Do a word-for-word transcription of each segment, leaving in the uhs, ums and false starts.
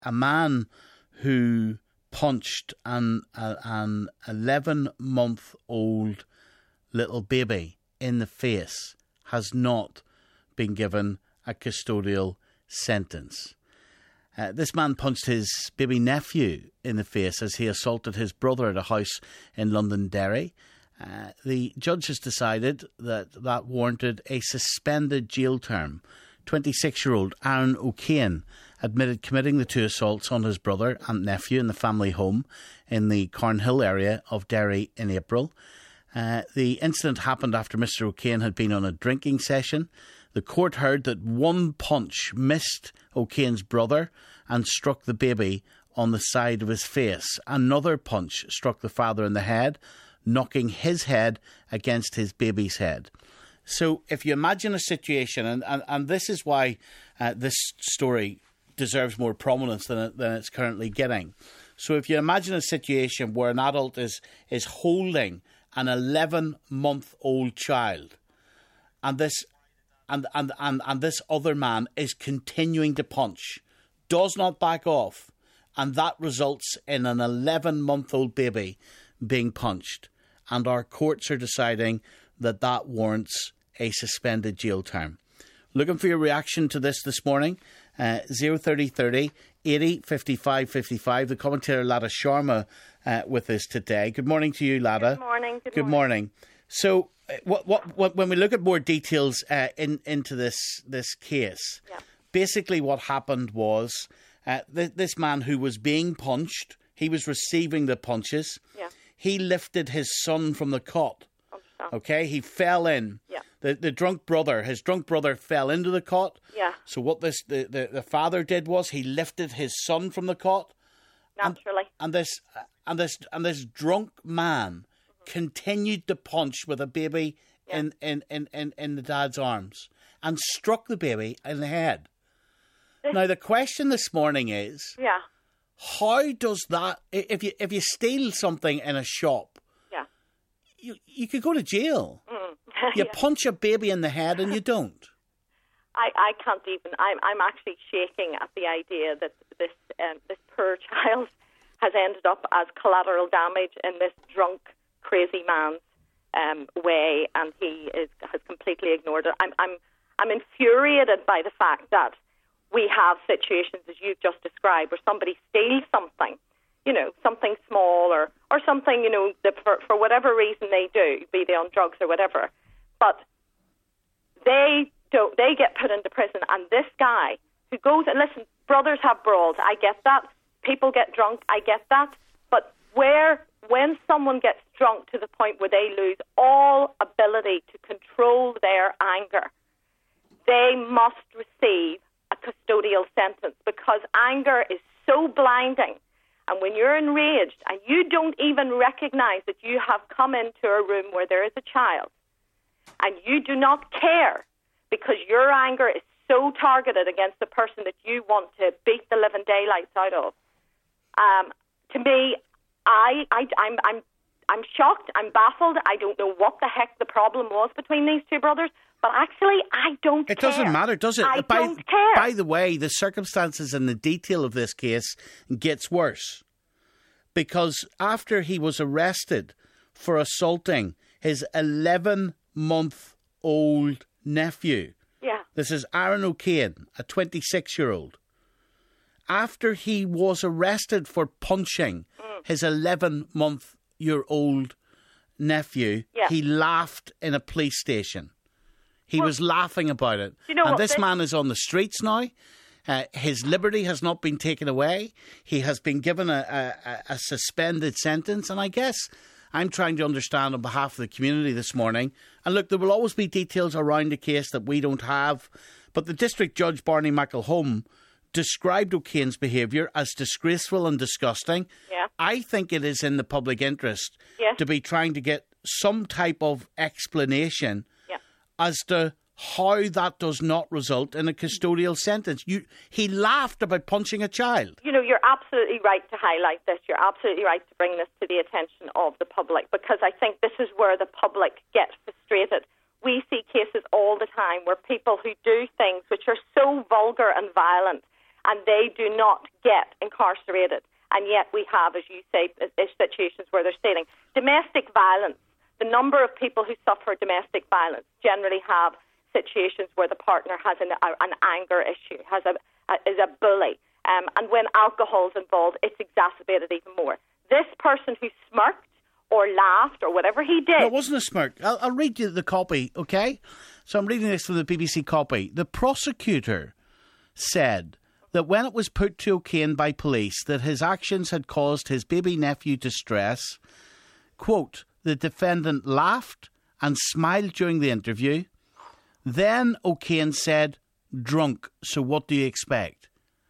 a man who punched an a, an eleven-month-old little baby in the face has not been given a custodial sentence. Uh, this man punched his baby nephew in the face as he assaulted his brother at a house in Londonderry. Uh, the judge has decided that that warranted a suspended jail term. twenty-six-year-old Aaron O'Kane admitted committing the two assaults on his brother and nephew in the family home in the Cornhill area of Derry in April. Uh, the incident happened after Mister O'Kane had been on a drinking session. The court heard that one punch missed O'Kane's brother and struck the baby on the side of his face. Another punch struck the father in the head, knocking his head against his baby's head. So if you imagine a situation, and, and, and this is why uh, this story deserves more prominence than, it, than it's currently getting. So if you imagine a situation where an adult is, is holding an eleven-month-old child, and this and, and, and, and this other man is continuing to punch, does not back off, and that results in an eleven-month-old baby being punched, and our courts are deciding that that warrants a suspended jail term. Looking for your reaction to this this morning. Uh, zero thirty thirty eighty fifty-five fifty-five. The commentator Lada Sharma uh, with us today. Good morning to you, Lada. Good morning. Good, Good morning. morning. So, uh, what, what, what, when we look at more details uh, in into this this case, yeah. basically what happened was uh, th- this man who was being punched, he was receiving the punches. Yeah. He lifted his son from the cot. Understand. Okay, he fell in. Yeah. The the drunk brother, his drunk brother fell into the cot. Yeah. So what this the, the, the father did was he lifted his son from the cot. Naturally. And, and this and this and this drunk man mm-hmm. continued to punch with a baby yeah. in, in, in, in, in the dad's arms and struck the baby in the head. This... Now the question this morning is Yeah. How does that if you if you steal something in a shop, yeah. you you could go to jail. Mm. You yeah. punch a baby in the head and you don't. I, I can't even. I'm I'm actually shaking at the idea that this um, this poor child has ended up as collateral damage in this drunk, crazy man's um, way, and he is has completely ignored it. I'm I'm I'm infuriated by the fact that we have situations as you've just described where somebody steals something, you know, something small or or something, you know, that for for whatever reason they do, be they on drugs or whatever. But they don't. They get put into prison, and this guy who goes and listen, brothers have brawls. I get that. People get drunk. I get that. But where when someone gets drunk to the point where they lose all ability to control their anger, they must receive a custodial sentence because anger is so blinding. And when you're enraged and you don't even recognize that you have come into a room where there is a child, and you do not care because your anger is so targeted against the person that you want to beat the living daylights out of. Um, to me, I, I, I'm, I'm, I'm shocked. I'm baffled. I don't know what the heck the problem was between these two brothers. But actually, I don't it care. It doesn't matter, does it? I by, don't care. By the way, the circumstances and the detail of this case gets worse. Because after he was arrested for assaulting his eleven-month-old nephew, yeah. this is Aaron O'Kane, a twenty-six-year-old, after he was arrested for punching mm. his eleven-month-year-old nephew, yeah. he laughed in a police station. He well, was laughing about it. You know and what, this, this man is on the streets now. Uh, his liberty has not been taken away. He has been given a, a, a suspended sentence. And I guess I'm trying to understand on behalf of the community this morning. And look, there will always be details around the case that we don't have. But the District Judge, Barney McElhone, described O'Kane's behaviour as disgraceful and disgusting. Yeah. I think it is in the public interest yeah. to be trying to get some type of explanation yeah. as to how that does not result in a custodial sentence. You, he laughed about punching a child. You know, you're absolutely right to highlight this. You're absolutely right to bring this to the attention of the public, because I think this is where the public gets frustrated. We see cases all the time where people who do things which are so vulgar and violent and they do not get incarcerated. And yet we have, as you say, situations where they're stealing. Domestic violence, the number of people who suffer domestic violence generally have situations where the partner has an, an anger issue, has a, a is a bully. Um, and when alcohol is involved, it's exacerbated even more. This person who smirked or laughed or whatever he did... No, it wasn't a smirk. I'll, I'll read you the copy, OK? So I'm reading this from the B B C copy. The prosecutor said that when it was put to O'Kane by police that his actions had caused his baby nephew distress, quote, the defendant laughed and smiled during the interview. Then O'Kane said, drunk, so what do you expect?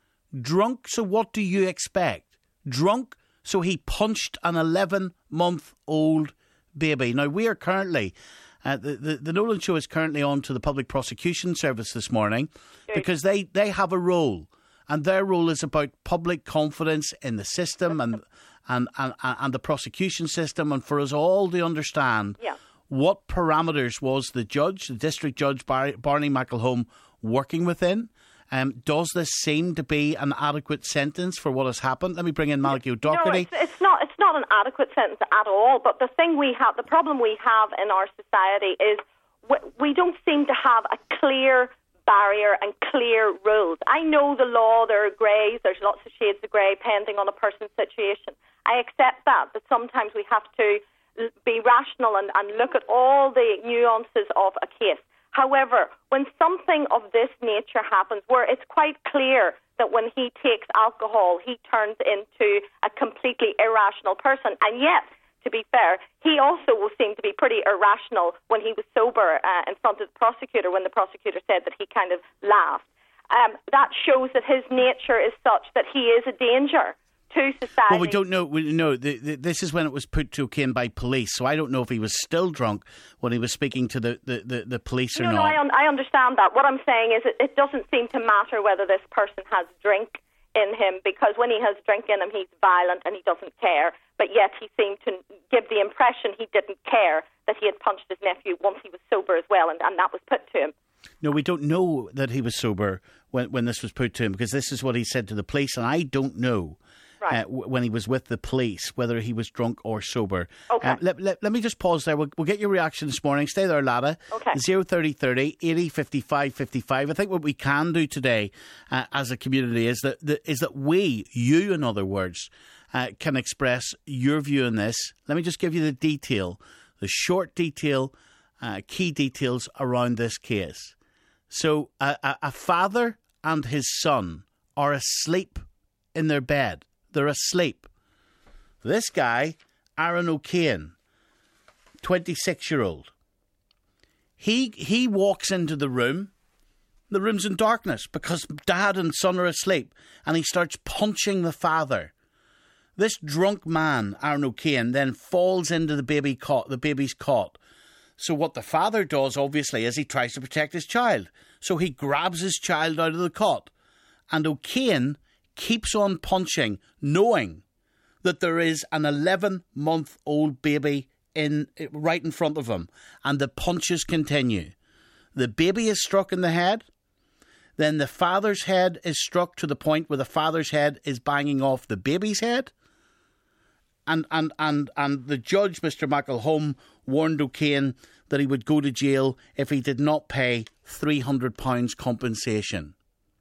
Drunk, so what do you expect? Drunk, so he punched an eleven-month-old baby. Now, we are currently, uh, the, the, the Nolan Show is currently on to the Public Prosecution Service this morning because they, they have a role, and their role is about public confidence in the system and, and, and, and the prosecution system, and for us all to understand yeah. what parameters was the judge, the district judge, Bar- Barney McElhone, working within. Um, does this seem to be an adequate sentence for what has happened? Let me bring in Malachy O'Doherty. No, it's, it's not. It's not an adequate sentence at all. But the thing we have, the problem we have in our society is we, we don't seem to have a clear barrier and clear rules. I know the law. There are greys. There's lots of shades of grey depending on a person's situation. I accept that. But sometimes we have to be rational and, and look at all the nuances of a case. However, when something of this nature happens, where it's quite clear that when he takes alcohol, he turns into a completely irrational person, and yet, to be fair, he also will seem to be pretty irrational when he was sober uh, in front of the prosecutor, when the prosecutor said that he kind of laughed. Um, that shows that his nature is such that he is a danger to society. Well, we don't know. We know the, the, this is when it was put to O'Kane by police, so I don't know if he was still drunk when he was speaking to the, the, the, the police or no, not. No, I, un- I understand that. What I'm saying is it, it doesn't seem to matter whether this person has drink in him, because when he has drink in him, he's violent and he doesn't care. But yet he seemed to give the impression he didn't care that he had punched his nephew once he was sober as well, and, and that was put to him. No, we don't know that he was sober when, when this was put to him, because this is what he said to the police, and I don't know. Right. Uh, w- when he was with the police, whether he was drunk or sober. Okay. Um, let, let, let me just pause there. We'll, we'll get your reaction this morning. Stay there, Lada. Okay. zero thirty thirty eighty fifty-five fifty-five. I think what we can do today uh, as a community is that, that is that we, you in other words, uh, can express your view on this. Let me just give you the detail, the short detail, uh, key details around this case. So a, a, a father and his son are asleep in their bed. They're asleep. This guy, Aaron O'Kane, twenty-six-year-old, he he walks into the room. The room's in darkness because dad and son are asleep, and he starts punching the father. This drunk man, Aaron O'Kane, then falls into the baby cot, the baby's cot. So what the father does, obviously, is he tries to protect his child. So he grabs his child out of the cot, and O'Kane keeps on punching, knowing that there is an eleven-month-old baby in right in front of him, and the punches continue. The baby is struck in the head, then the father's head is struck to the point where the father's head is banging off the baby's head, and and and, and the judge, Mister McElhone, warned O'Kane that he would go to jail if he did not pay three hundred pounds compensation.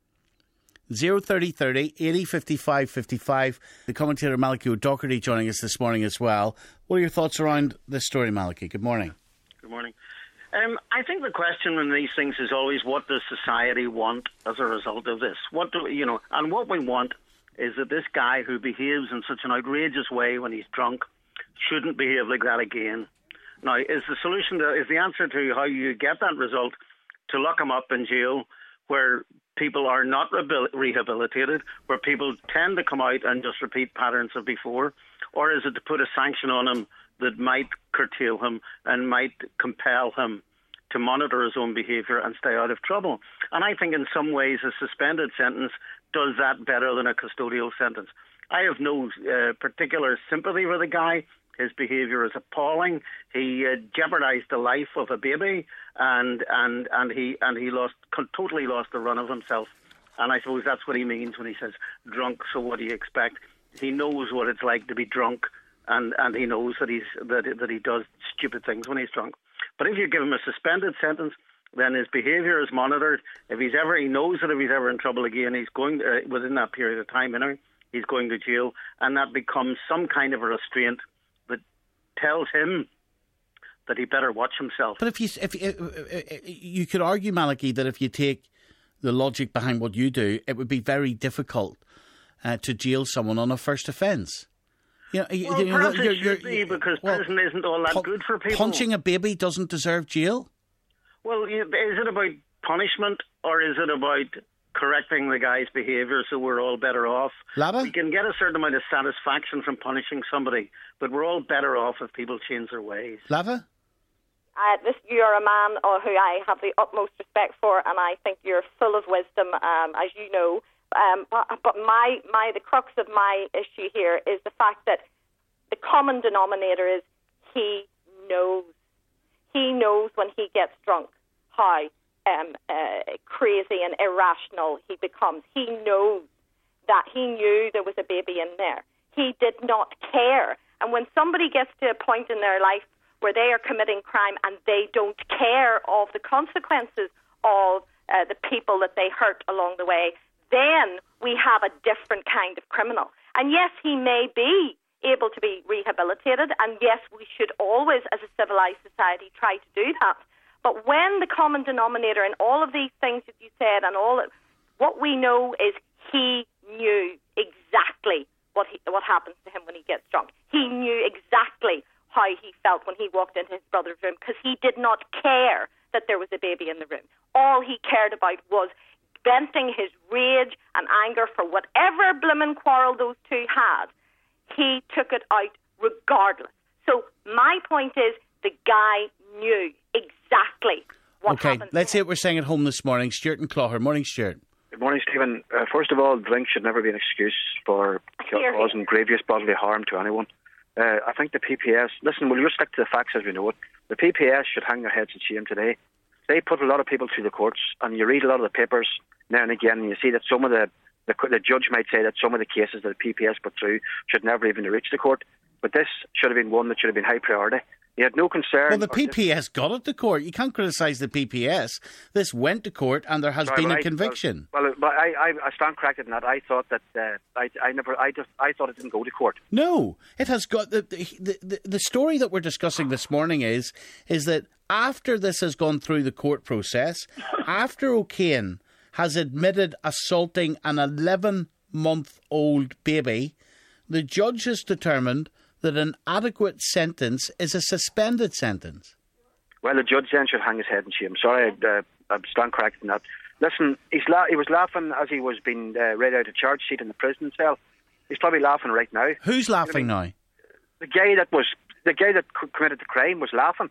zero thirty thirty eighty fifty-five fifty-five. The commentator Malachy O'Doherty joining us this morning as well. What are your thoughts around this story, Malachy? Good morning. Good morning. Um, I think the question in these things is always, what does society want as a result of this? What do you know? And what we want is that this guy who behaves in such an outrageous way when he's drunk shouldn't behave like that again. Now, is the solution to, is the answer to how you get that result to lock him up in jail, where people are not rehabilitated, where people tend to come out and just repeat patterns of before? Or is it to put a sanction on him that might curtail him and might compel him to monitor his own behaviour and stay out of trouble? And I think in some ways a suspended sentence does that better than a custodial sentence. I have no uh, particular sympathy for the guy. His behaviour is appalling. He uh, jeopardised the life of a baby, and and and he and he lost totally lost the run of himself. And I suppose that's what he means when he says drunk, so what do you expect? He knows what it's like to be drunk, and, and he knows that he's that that he does stupid things when he's drunk. But if you give him a suspended sentence, then his behaviour is monitored. If he's ever, he knows that if he's ever in trouble again, he's going uh, within that period of time, anyway, he's going to jail, and that becomes some kind of a restraint that tells him that he better watch himself. But if you if uh, you could argue, Malachy, that if you take the logic behind what you do, it would be very difficult uh, to jail someone on a first offence. You know, well, you perhaps know, it should be, because well, prison isn't all that pu- good for people. Punching a baby doesn't deserve jail? Well, is it about punishment, or is it about correcting the guy's behaviour so we're all better off? Lava? We can get a certain amount of satisfaction from punishing somebody, but we're all better off if people change their ways. Lava? Uh, this, you're a man uh, who I have the utmost respect for, and I think you're full of wisdom, um, as you know. Um, but, but my, my, the crux of my issue here is the fact that the common denominator is he knows. He knows when he gets drunk how um, uh, crazy and irrational he becomes. He knows that he knew there was a baby in there. He did not care. And when somebody gets to a point in their life where they are committing crime and they don't care of the consequences of uh, the people that they hurt along the way, then we have a different kind of criminal. And yes, he may be able to be rehabilitated, and yes, we should always, as a civilised society, try to do that. But when the common denominator in all of these things that you said, and all of, what we know is he knew exactly what he, what happens to him when he gets drunk. He knew exactly how he felt when he walked into his brother's room, because he did not care that there was a baby in the room. All he cared about was venting his rage and anger for whatever bloomin' quarrel those two had. He took it out regardless. So my point is, the guy knew exactly what okay, happened. Okay, let's see what we're saying at home this morning. Stuart and Clogher. Morning, Stuart. Good morning, Stephen. Uh, first of all, drink should never be an excuse for causing grievous bodily harm to anyone. Uh, I think the P P S, listen, we'll just stick to the facts as we know it. The P P S should hang their heads in shame today. They put a lot of people through the courts, and you read a lot of the papers now and again, and you see that some of the, the, the judge might say that some of the cases that the P P S put through should never even reach the court. But this should have been one that should have been high priority. He had no concern. Well, the P P S got it to court. You can't criticise the P P S. This went to court, and there has Sorry, been a I, conviction. Well, well but I, I, I stand corrected in that. I thought that uh, I, I never, I just, I thought it didn't go to court. No, it has got the the, the the story that we're discussing this morning is is that after this has gone through the court process, after O'Kane has admitted assaulting an eleven-month-old baby, the judge has determined that an adequate sentence is a suspended sentence. Well, the judge then should hang his head in shame. Sorry, I, uh, I stand corrected in that. Listen, he's la- he was laughing as he was being uh, read out a charge sheet in the prison cell. He's probably laughing right now. Who's laughing I mean, now? The guy that was the guy that c- committed the crime was laughing.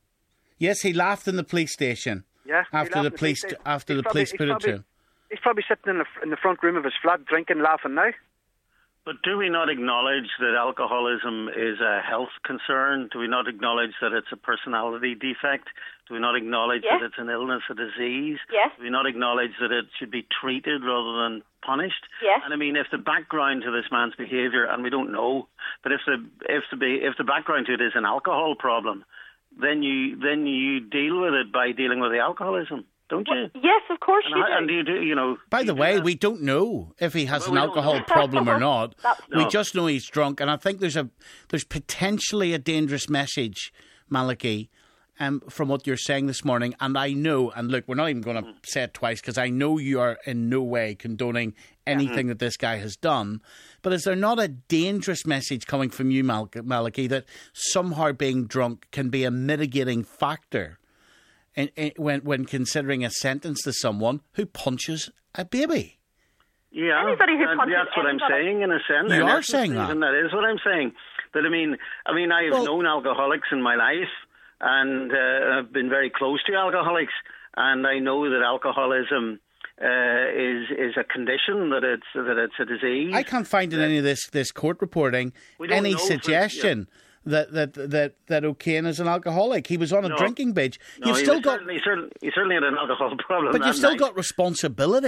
Yes, he laughed in the police station. Yeah, after the police t- after he's the probably, police put probably, it to him. He's probably sitting in the in the front room of his flat drinking, laughing now. But do we not acknowledge that alcoholism is a health concern? Do we not acknowledge that it's a personality defect? Do we not acknowledge yes. that it's an illness, a disease? Yes. Do we not acknowledge that it should be treated rather than punished? Yes. And I mean, if the background to this man's behaviour, and we don't know, but if the if the if the background to it is an alcohol problem, then you then you deal with it by dealing with the alcoholism. Don't you? Well, yes, of course and you how, do. And do you do, you know... By the way, we don't know if he has well, an alcohol problem or not. no. We just know he's drunk, and I think there's a there's potentially a dangerous message, Malachy, um, from what you're saying this morning. And I know, and look, we're not even going to mm. say it twice, because I know you are in no way condoning anything mm-hmm. that this guy has done. But is there not a dangerous message coming from you, Mal- Malachy, that somehow being drunk can be a mitigating factor In, in, when when considering a sentence to someone who punches a baby? Yeah, anybody who punches that's what anybody. I'm saying in a sense. You in are essence, saying that. And that is what I'm saying. That I mean, I mean, I've well, known alcoholics in my life, and uh, I've been very close to alcoholics, and I know that alcoholism uh, is is a condition, that it's that it's a disease. I can't find in any of this this court reporting any suggestion. For, yeah. That, that that that O'Kane is an alcoholic. He was on a no, drinking binge. No, You've he still got certainly, he certainly, he certainly had an alcohol problem. But you've still night. got responsibility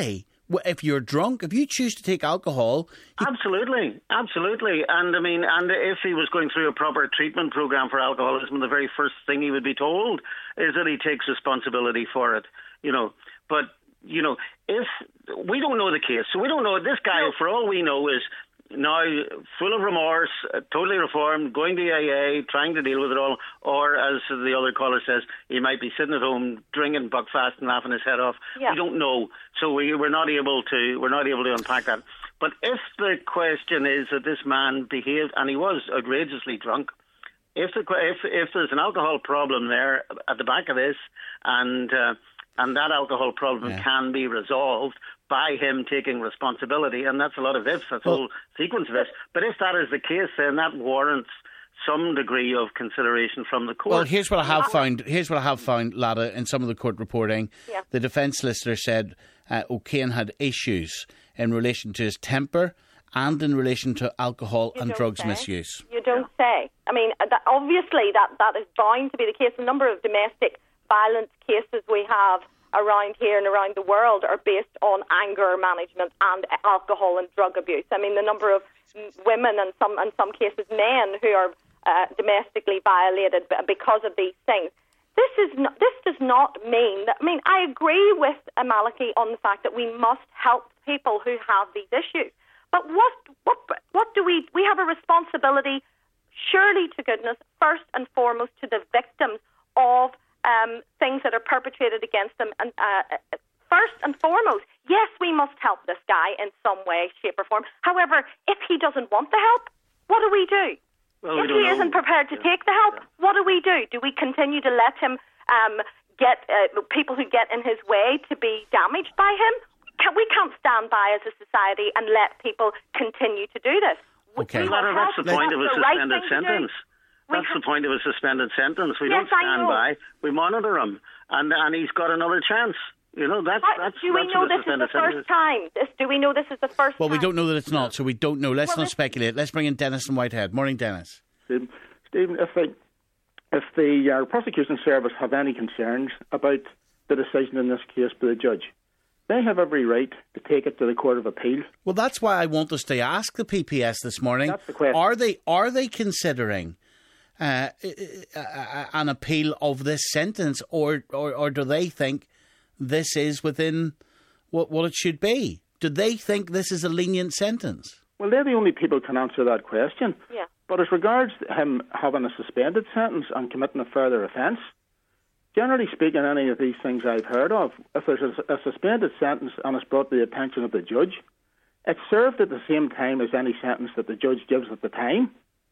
if you're drunk, if you choose to take alcohol... You... Absolutely, absolutely. And I mean, and if he was going through a proper treatment program for alcoholism, the very first thing he would be told is that he takes responsibility for it, you know. But, you know, if we don't know the case, so we don't know, this guy, no. for all we know, is now full of remorse, uh, totally reformed, going to A A, trying to deal with it all, or as the other caller says, he might be sitting at home drinking buckfast and laughing his head off. Yeah. We don't know, so we, we're not able to we're not able to unpack that. But if the question is that this man behaved, and he was outrageously drunk, if the if if there's an alcohol problem there at the back of this, and uh, and that alcohol problem yeah. can be resolved by him taking responsibility, and that's a lot of ifs, that's a well, whole sequence of ifs. But if that is the case, then that warrants some degree of consideration from the court. Well, here's what I have found. Here's what I have found, Lada, in some of the court reporting. Yeah. The defence solicitor said uh, O'Kane had issues in relation to his temper and in relation to alcohol you and drugs say. misuse. You don't say. I mean, that, obviously that, that is bound to be the case. The number of domestic violence cases we have around here and around the world are based on anger management and alcohol and drug abuse. I mean, the number of women and some, in some cases men who are uh, domestically violated because of these things. This is not, this does not mean that. I mean, I agree with Malachy on the fact that we must help people who have these issues. But what what what do we? We have a responsibility, surely to goodness, first and foremost to the victims of Um, things that are perpetrated against them. And uh, first and foremost, yes, we must help this guy in some way, shape or form. However, if he doesn't want the help, what do we do? Well, if we he know. isn't prepared to yeah. take the help, yeah. what do we do? Do we continue to let him um, get uh, people who get in his way to be damaged by him? Can, we can't stand by as a society and let people continue to do this. Okay. Well, that, that's the point of a suspended right sentence. That's the point of a suspended sentence. We yes, don't stand by. We monitor him, and and he's got another chance. You know, that's How, that's. Do we that's know this is the first time? This, do we know this is the first? Well, time? we don't know that it's not, so we don't know. Let's well, not speculate. Let's bring in Dennis in Whitehead. Morning, Dennis. Stephen, Stephen if the if the uh, prosecution service have any concerns about the decision in this case by the judge, they have every right to take it to the Court of Appeal. Well, that's why I want us to ask the P P S this morning. That's the question. Are they are they considering Uh, an appeal of this sentence, or, or or do they think this is within what what it should be? Do they think this is a lenient sentence? Well, they're the only people who can answer that question. Yeah. But as regards him having a suspended sentence and committing a further offence, generally speaking, any of these things I've heard of, if there's a, a suspended sentence and it's brought to the attention of the judge, it's served at the same time as any sentence that the judge gives at the time.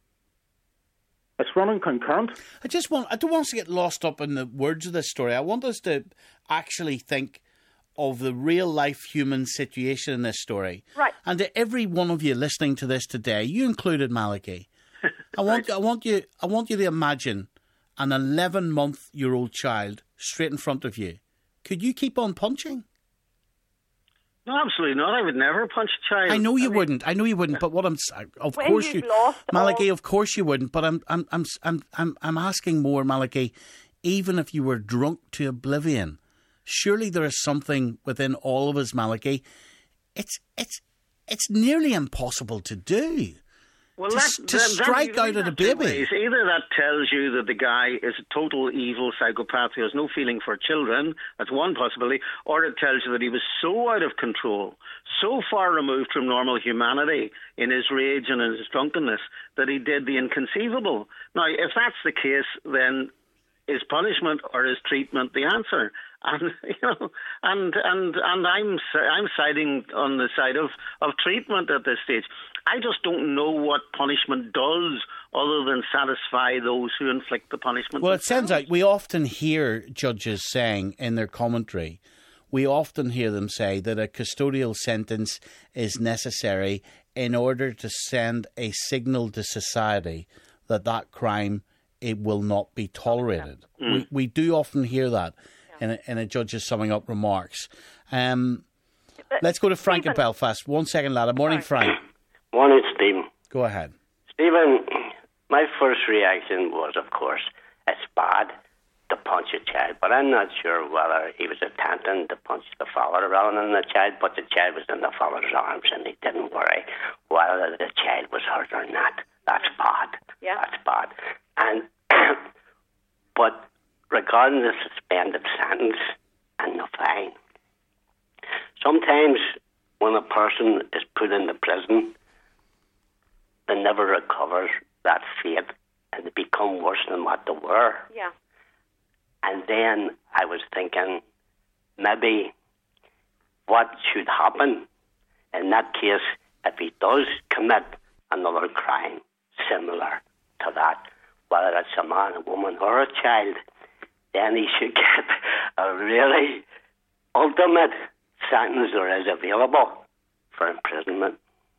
It's running concurrent. I just want, I don't want us to get lost up in the words of this story. I want us to actually think of the real life human situation in this story. Right. And to every one of you listening to this today, you included, Malachy, I want, I want you, I want you to imagine an eleven month year old child straight in front of you. Could you keep on punching? No, absolutely not. I would never punch a child. I know you I mean, wouldn't. I know you wouldn't. But what I'm, of when course you, Malachy. all... Of course you wouldn't. But I'm, I'm, I'm, I'm, I'm, I'm asking more, Malachy. Even if you were drunk to oblivion, surely there is something within all of us, Malachy. It's, it's, it's nearly impossible to do. Well, to, that, to that, strike that, out at a baby. Ways. Either that tells you that the guy is a total evil psychopath who has no feeling for children, that's one possibility, or it tells you that he was so out of control, so far removed from normal humanity in his rage and in his drunkenness that he did the inconceivable. Now, if that's the case, then is punishment or is treatment the answer? And you know, and and and I'm I'm siding on the side of, of treatment at this stage. I just don't know what punishment does other than satisfy those who inflict the punishment. Well, it sounds like we often hear judges saying in their commentary, we often hear them say that a custodial sentence is necessary in order to send a signal to society that that crime, it will not be tolerated. Mm. We we do often hear that in a, in a judge's summing up remarks. Um, let's go to Frank Stephen. in Belfast. One second, lad. Morning, Frank. Morning, Stephen. Go ahead. Stephen, my first reaction was, of course, it's bad. to punch a child, but I'm not sure whether he was attempting to punch the father rather than the child, but the child was in the father's arms and he didn't worry whether the child was hurt or not. That's bad. Yeah. That's bad. And but regarding the suspended sentence and the fine, sometimes when a person is put into prison, they never recover that fate and they become worse than what they were. Yeah. And then I was thinking, maybe what should happen in that case if he does commit another crime similar to that, whether it's a man, a woman, or a child, then he should get a really ultimate sentence there is available for imprisonment.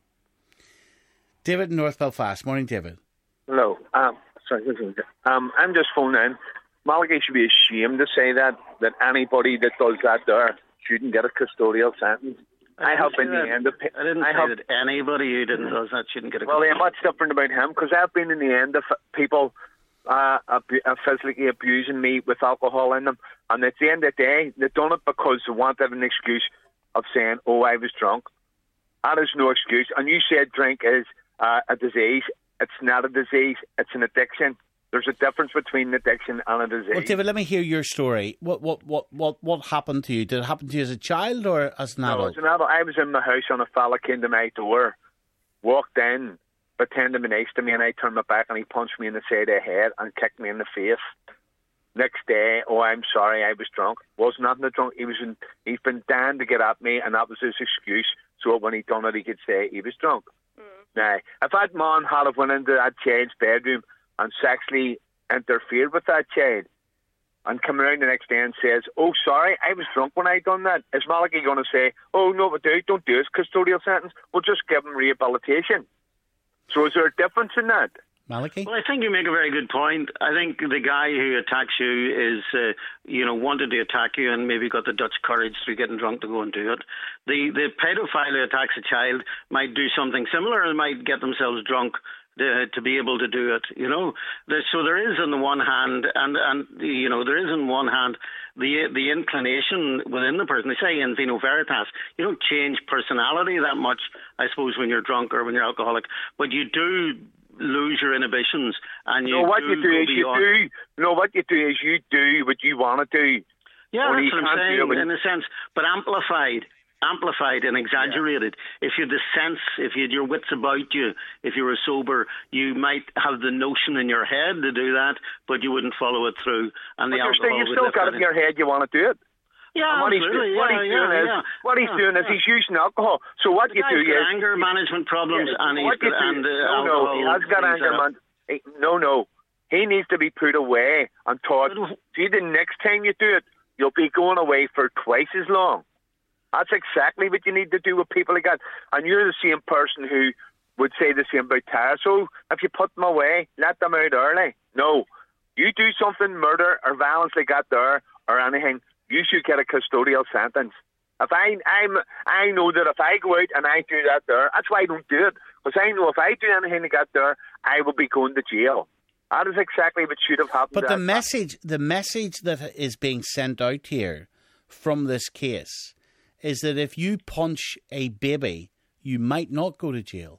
David in North Belfast. Morning, David. Hello. Um, sorry, um, I'm just phoning in. Malachy should be ashamed to say that, that anybody that does that there shouldn't get a custodial sentence. I, I have been the end of... I didn't I say have, that anybody who didn't does that shouldn't get a well, custodial then what's different about him? Because I've been in the end of people uh, abu- uh, physically abusing me with alcohol in them, and at the end of the day, they've done it because they wanted an excuse of saying, oh, I was drunk. That is no excuse. And you said drink is uh, a disease. It's not a disease. It's an addiction. There's a difference between addiction and a disease. Well, David, let me hear your story. What what what what what happened to you? Did it happen to you as a child or as an no, adult? As an adult, I was in my house and a fella came to my door, walked in, pretended to be nice to me, and I turned my back and he punched me in the side of the head and kicked me in the face. Next day, oh, I'm sorry, I was drunk. Was not a drunk. He was in, he's been dying to get at me, and that was his excuse. So when he done it, he could say he was drunk. Mm. Now, if that man had have went into that child's bedroom and sexually interfered with that child and come around the next day and says, oh, sorry, I was drunk when I done that, is Malachy going to say, oh, no, we do, don't do it, custodial sentence, we'll just give him rehabilitation? So is there a difference in that? Malachy? Well, I think you make a very good point. I think the guy who attacks you is, uh, you know, wanted to attack you and maybe got the Dutch courage through getting drunk to go and do it. The the pedophile who attacks a child might do something similar and might get themselves drunk to, to be able to do it, you know. There, so there is on the one hand, and, and you know, there is on one hand the the inclination within the person. They say in Vino Veritas, you don't change personality that much, I suppose, when you're drunk or when you're alcoholic, but you do lose your inhibitions, and you no, what do you do is beyond. you do. No, what you do is you do what you want to do. Yeah, Only that's what I'm saying, when... in a sense, but amplified, amplified and exaggerated. Yeah. If you had the sense, if you had your wits about you, if you were sober, you might have the notion in your head to do that, but you wouldn't follow it through. And but the alcohol still, you've still got it in your head you want to do it. Yeah, what absolutely. He's, what yeah, he's yeah, doing is, yeah. what he's yeah, doing yeah. is he's using alcohol. So what the you do got is anger management problems, yeah, and he's what got do, and uh, no, alcohol. no, he has got anger management. No, no, he needs to be put away and taught. See, the next time you do it, you'll be going away for twice as long. That's exactly what you need to do with people like that. And you're the same person who would say the same about Tara. So if you put them away, let them out early. No, you do something, murder or violence like that there or anything, you should get a custodial sentence. If I, I'm, I know that if I go out and I do that there, that's why I don't do it. Because I know if I do anything like that there, I will be going to jail. That is exactly what should have happened. But the message, the message that is being sent out here from this case is that if you punch a baby, you might not go to jail.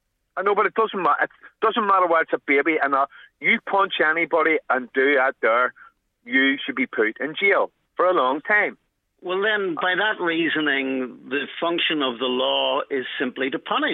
I know, but it doesn't matter. It doesn't matter whether it's a baby or not. You punch anybody and do that there, you should be put in jail for a long time. Well, then, by that reasoning, the function of the law is simply to punish.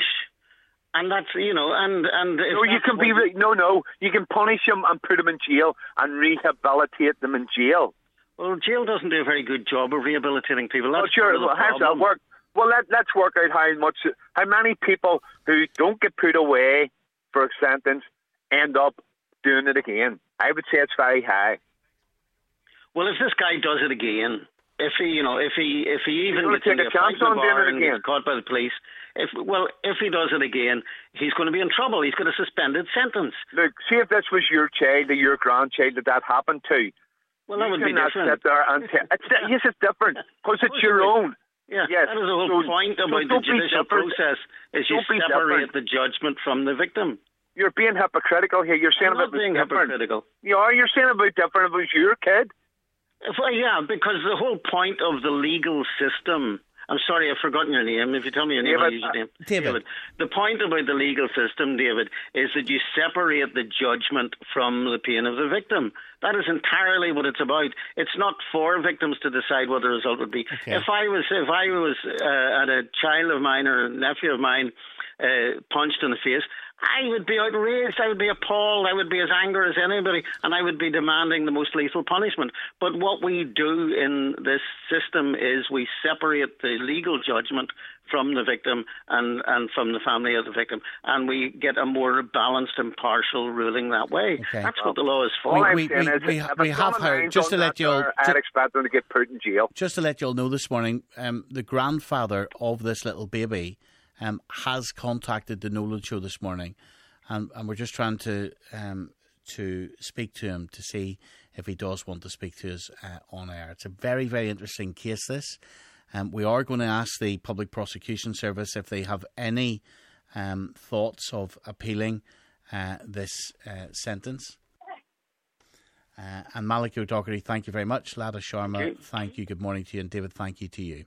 And that's, you know, and... and if no, you can be... Re- no, no, you can punish them and put them in jail and rehabilitate them in jail. Well, jail doesn't do a very good job of rehabilitating people. That's well, sure, well, how's that work? Well, let, let's work out how much... How many people who don't get put away for a sentence end up doing it again? I would say it's very high. Well, if this guy does it again... If he, you know, if he, if he even gets take a chance on doing it again, gets caught by the police, if well, if he does it again, he's going to be in trouble. He's got a suspended sentence. Look, see if this was your child or your grandchild that that happened to. Well, that you would be different. Sit there and t- it's, yes, it's different because it's your own. Yeah, yes. that is the whole so, point about so the judicial process is you separate different. the judgment from the victim. You're being hypocritical here. You're saying I'm not about being different. hypocritical. You are. You're saying about different if it was your kid. Well, yeah, because the whole point of the legal system. I'm sorry, I've forgotten your name. If you tell me your name, David, I'll use your name. Uh, David. David. The point about the legal system, David, is that you separate the judgment from the pain of the victim. That is entirely what it's about. It's not for victims to decide what the result would be. Okay. If I was, if I was uh, at a child of mine or a nephew of mine uh, punched in the face, I would be outraged, I would be appalled, I would be as angry as anybody, and I would be demanding the most lethal punishment. But what we do in this system is we separate the legal judgment from the victim and, and from the family of the victim, and we get a more balanced, impartial ruling that way. Okay. That's what the law is for. All I'm we- saying we- is we- if we a have son of heard- mine just to done let that you all- there, ju- I'd expect them to get put in jail. Just to let you all know this morning, um, the grandfather of this little baby um, has contacted the Nolan Show this morning, and, and we're just trying to um, to speak to him to see if he does want to speak to us uh, on air. It's a very, very interesting case, this. Um, we are going to ask the Public Prosecution Service if they have any um, thoughts of appealing uh, this uh, sentence. Uh, and Maliki O'Doherty, thank you very much. Lada Sharma, Thank you. thank you. Good morning to you. And David, thank you to you.